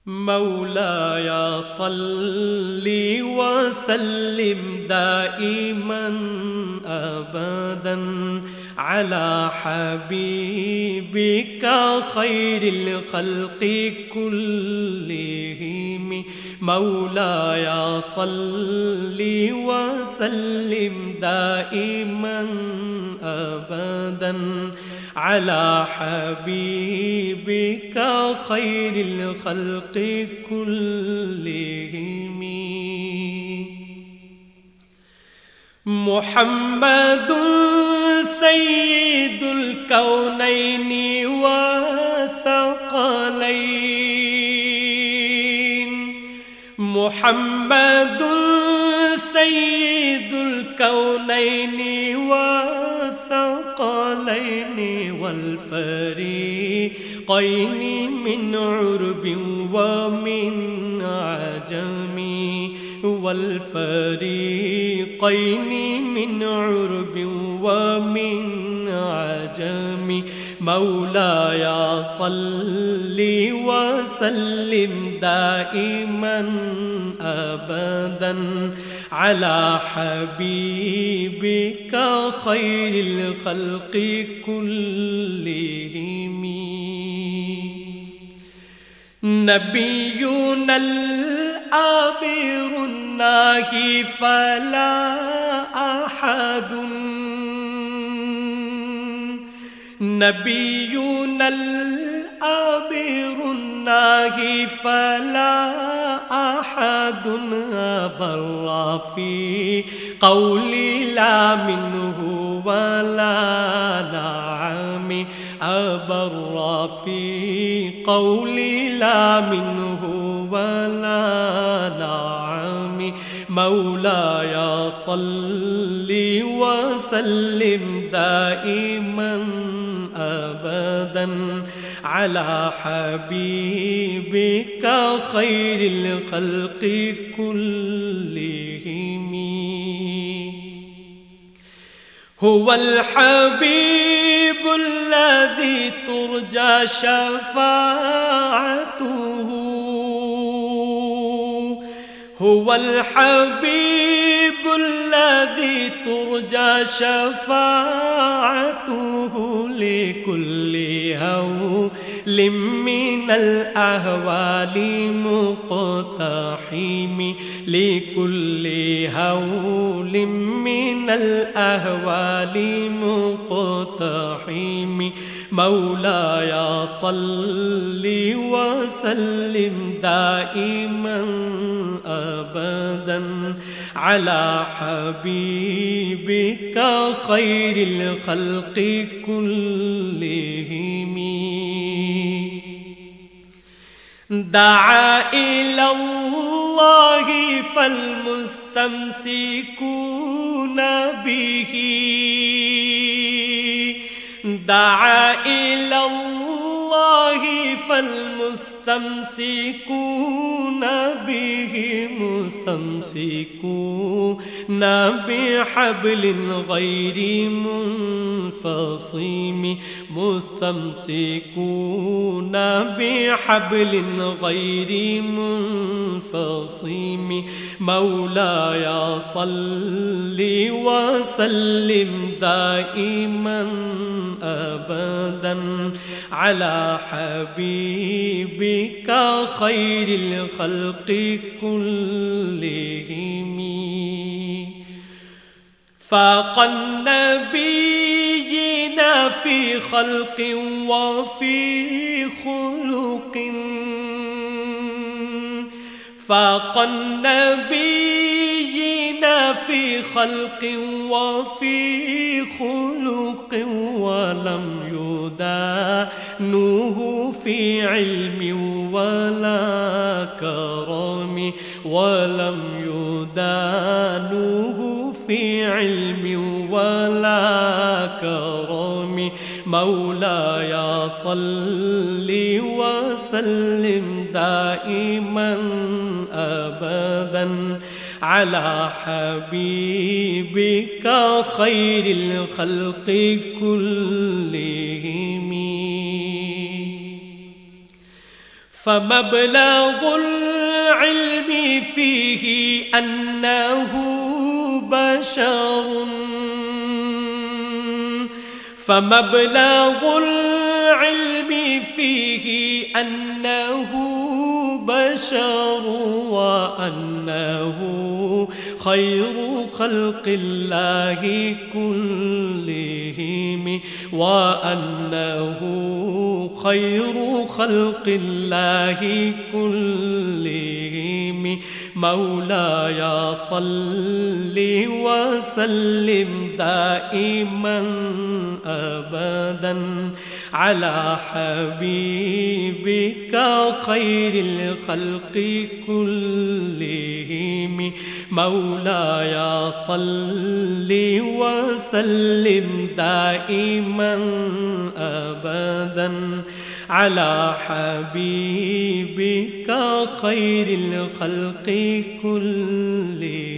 مولاي صل وسلم دائما أبدا على حبيبك خير الخلق كلهم. مولاي صل وسلم دائما أبدا على حبيبك خير الخلق كلهم. محمد سيد الكونين والثقلين. محمد سيد الكونين والثقلين والفريقين من عرب ومن عجم. والفريقين من عرب ومن عجم. مولاي صل وسلم دائما أبدا على حبيبك خير الخلق كلهم. نبينا الآمر الناهي فلا أحد. نبينا الآمر الناهي فلا أحد أبر في قولي لا منه ولا نعم. أبر في قولي لا منه ولا نعم. مولاي صل وسلم دائما أبدا على حبيبك خير الخلق كلهم. هو الحبيب الذي ترجى شفاعته. هو الحبيب الذي ترجى شفاعته لكل هول من الأهوال مقتحم. لكل هول من الأهوال مقتحم. مولاي صل وسلم دائما أبدا على حبيبك خير الخلق كلهم. دعا إلى الله فالمستمسكون به. دعا إلى الله فالمستمسكون به. مستمسكون بحبل غير منفصم. مستمسكون بحبل غير منفصم. مولاي صل وسلم دائما أبدا على حبيبك خير الخلق كلهم. فاق النبيين في خلق وفي خلق. فاق النبيين في خلق وفي خلق ولم يدانوه في علم ولا كرم. ولم يدانوه في علم ولا كرم. مولاي صل وسلم دائما أبدا على حبيبك خير الخلق كلهم. فمبلغ العلم فيه أنه بشر، فمبلغ العلم فيه أنه بشر، وأنه خير خلق الله كلهم، وأنه خير خلق الله كلهم. مولاي صل وسلم دائما أبدا على حبيبك خير الخلق كلهم. مولاي صل وسلم دائما أبدا على حبيبك خير الخلق كلهم.